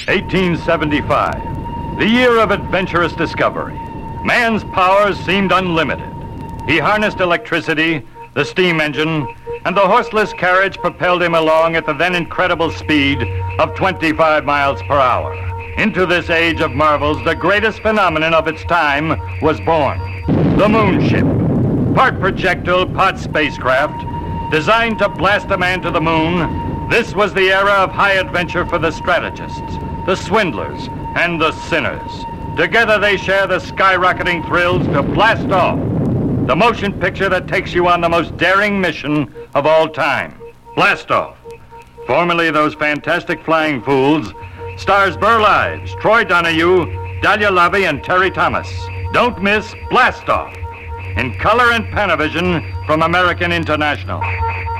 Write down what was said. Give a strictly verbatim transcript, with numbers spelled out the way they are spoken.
eighteen seventy-five, the year of adventurous discovery. Man's powers seemed unlimited. He harnessed electricity, the steam engine, and the horseless carriage propelled him along at the then incredible speed of twenty-five miles per hour. Into this age of marvels, the greatest phenomenon of its time was born. The moon ship. Part projectile, part spacecraft, designed to blast a man to the moon, this was the era of high adventure for the strategists, the swindlers, and the sinners. Together they share the skyrocketing thrills to blast off, the motion picture that takes you on the most daring mission of all time. Blast Off. Formerly those fantastic flying fools, stars Burl Ives, Troy Donahue, Dahlia Lobby, and Terry Thomas. Don't miss Blast Off, in color and Panavision from American International.